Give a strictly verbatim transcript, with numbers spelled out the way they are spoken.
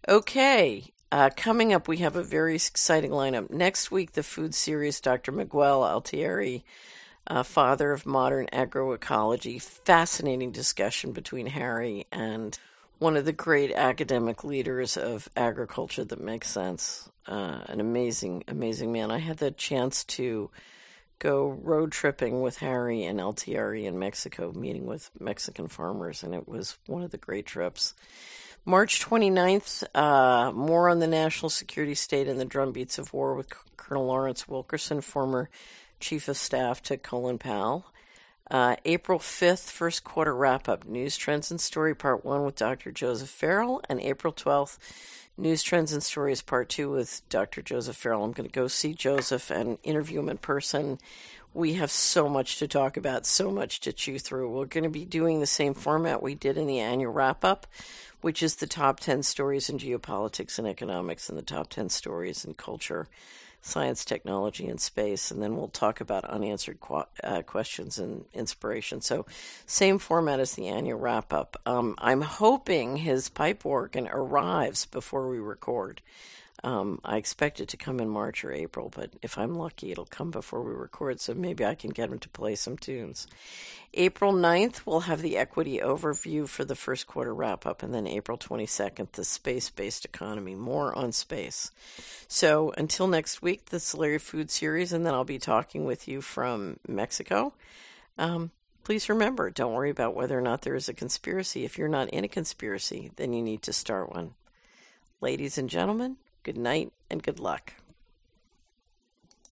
Okay, uh, coming up, we have a very exciting lineup. Next week, the food series, Doctor Miguel Altieri, uh, father of modern agroecology. Fascinating discussion between Harry and one of the great academic leaders of agriculture that makes sense. Uh, an amazing, amazing man. I had the chance to go road tripping with Harry and Altieri in Mexico, meeting with Mexican farmers, and it was one of the great trips. March twenty-ninth, uh, more on the national security state and the drumbeats of war with Colonel Lawrence Wilkerson, former Chief of Staff to Colin Powell. Uh, April fifth, first quarter wrap-up, News, Trends, and Story Part one with Doctor Joseph Farrell, and April twelfth, News, Trends, and Stories Part two with Doctor Joseph Farrell. I'm going to go see Joseph and interview him in person. We have so much to talk about, so much to chew through. We're going to be doing the same format we did in the annual wrap-up, which is the top ten stories in geopolitics and economics and the top ten stories in culture, science, technology, and space. And then we'll talk about unanswered qu- uh, questions and inspiration. So same format as the annual wrap-up. Um, I'm hoping his pipe organ arrives before we record. Um, I expect it to come in March or April, but if I'm lucky, it'll come before we record, so maybe I can get him to play some tunes. April ninth, we'll have the equity overview for the first quarter wrap-up, and then April twenty-second, the space-based economy, more on space. So until next week, the Solari Food Series, and then I'll be talking with you from Mexico. Um, please remember, don't worry about whether or not there is a conspiracy. If you're not in a conspiracy, then you need to start one. Ladies and gentlemen, good night and good luck.